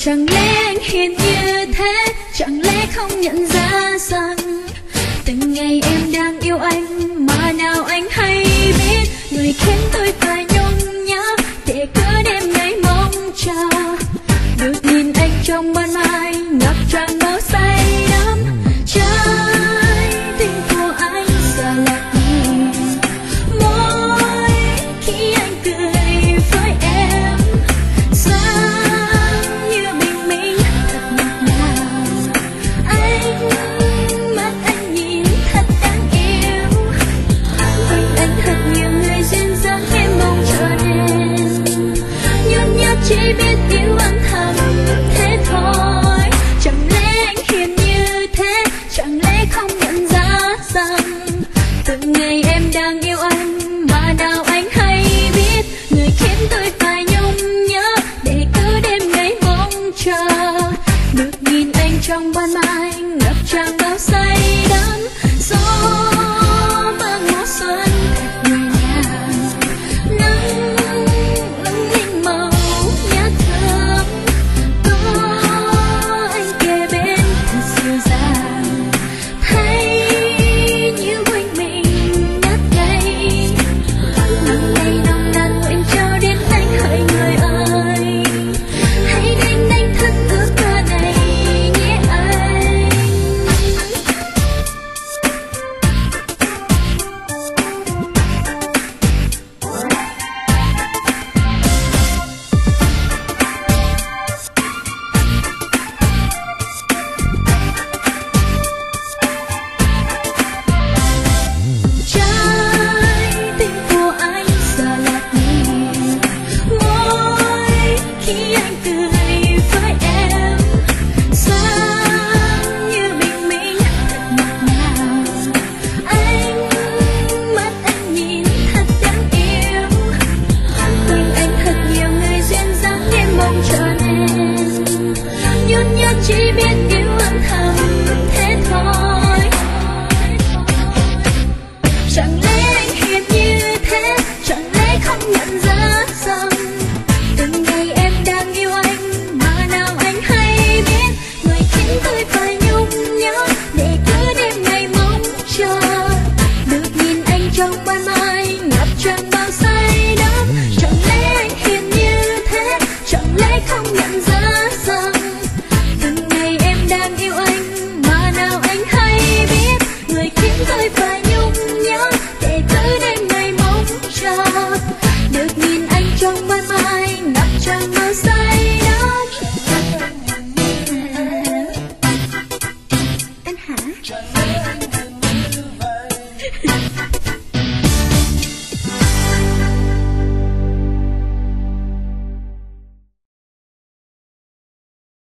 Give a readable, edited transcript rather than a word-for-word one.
Chẳng lẽ anh hiền như thế, chẳng lẽ không nhận ra rằng từng ngày em đang yêu anh mà nào anh hay biết. Người khiến tôi phải nhung nhớ để cứ đêm ngày mong chờ được nhìn anh trong ban mai ngập tràn bao say đắm. Trái tim của anh giờ lạnh môi khi anh cười với em, sáng như bình minh thật ngọt ngào. Ánh mắt anh nhìn thật đáng yêu, quanh anh thật nhiều người duyên dáng em mong chờ đêm. Nhung nhớ chỉ biết yêu âm thầm thế thôi. Chẳng lẽ anh hiền như thế, chẳng lẽ không nhận ra rằng từng ngày em đang yêu anh mà nào anh hay biết. Người khiến tôi phải nhung nhớ để cứ đêm ngày mong chờ được nhìn anh trong ban mai ngập tràn bao say đắm. Gió mang mùa xuân thật nhẹ nhàng, nắng lung linh màu nhạt thơm. Có anh kề bên thật dịu dàng, thấy như quanh mình ngất ngây. Nắng đây nồng nàn nguyện trao đến anh hỡi người ơi, hãy đến anh thức ước mơ này nhé anh. Trái tim của anh giờ lạnh môi khi anh cười với em, sáng như bình minh thật ngọt ngào. Ánh mắt anh nhìn thật đáng yêu, quanh anh thật nhiều người duyên dáng em mong chờ đêm. Nhún nhớ chỉ biết yêu âm thầm thế thôi. Chẳng lẽ anh hiền như thế, chẳng lẽ không nhận ra rằng từng ngày em đang yêu anh mà nào anh hay biết. Người khiến tôi phải nhung nhớ để cứ đêm ngày mong chờ được nhìn anh trong ban mai ngập tràn bao say đắm. Chẳng lẽ anh hiền như thế, chẳng lẽ không nhận ra rằng từng ngày em đang yêu anh mà nào anh hay biết. Người khiến tôi phải nhung nhớ để cứ đêm ngày mong chờ được nhìn anh trong ban mai ngập tràn bao say đắm. Anh hả?